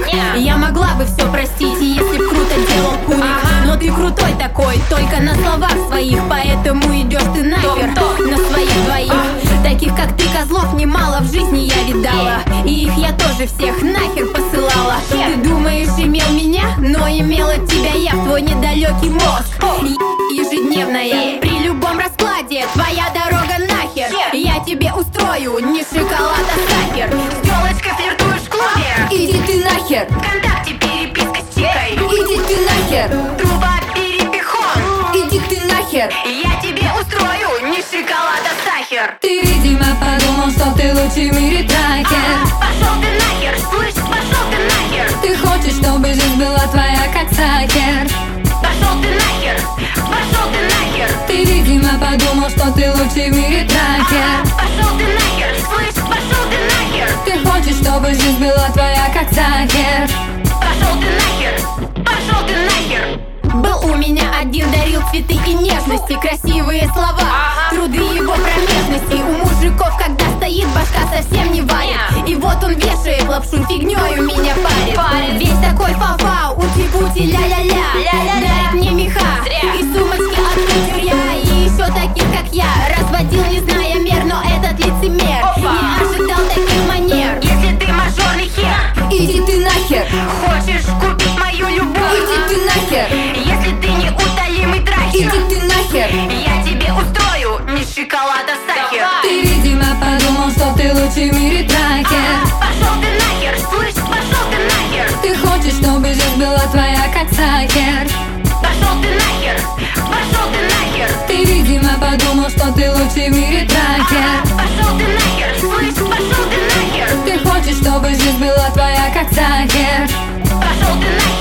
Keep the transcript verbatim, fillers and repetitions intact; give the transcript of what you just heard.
Не. Я могла бы все простить, если б круто делал куник. Ага. Но ты крутой такой, только на словах своих, поэтому идешь ты нахер на своих двоих. Таких как ты козлов немало в жизни я видала, и их я тоже всех нахер посылала. Ты думаешь, имел меня, но имела тебя я в твой недалекий мозг. Е- Ежедневная, при любом раскладе твоя дорога нахер. Я тебе устрою не шоколад, а сахар. С тёлочкой флиртуешь в клубе, Иди ты нахер, ВКонтакте переписка с тикой, иди ты нахер, труба перепихон. иди ты нахер. Я тебе устрою не шоколад, а сахар. Ты, видимо, подумал, что ты лучший в мире трекер. Пошел ты нахер, слышь, пошел ты нахер. Ты хочешь, чтобы жизнь была твоя, как сахар. Пошел ты нахер, пошел ты нахер. Ты, видимо, подумал, что ты лучший в мире трекер. Пошел ты нахер, слышь, пошел ты нахер. Ты хочешь, чтобы жизнь была твоя, как сахар. Пошел ты нахер, пошел ты нахер. Был у меня один, дарил цветы и нежности, красивые слова, труды его промежности. У мужиков, когда стоит, башка совсем не варит, и вот он вешает лапшу, фигнёю меня парит. Парит. Весь такой фа-фа, ути-пути, ля-ля-ля, Ля-ля-ля. дарит мне меха Зря. и сумочки от кутюрья. И еще таких, как я, разводил, не зная мер, но этот лицемер Опа. не ожидал таких манер. Если ты мажорный хер, Иди ты нахер, хочешь купить мою любовь, иди ты нахер, если ты неутолимый иди трахер, ты нахер. я тебе устрою не шоколад, а сахар. Ты, видимо, подумал, что ты лучший в мире трекер. Пошел ты нахер, слышь, пошел ты нахер. Ты хочешь, чтобы жизнь была твоя, как сахар. Пошел ты нахер, пошел ты нахер. Ты, видимо, подумал, что ты лучший в мире трекер. Пошел ты нахер, слышь, пошел ты нахер. Ты хочешь, чтобы жизнь была твоя, как сахар. Пошел ты нахер.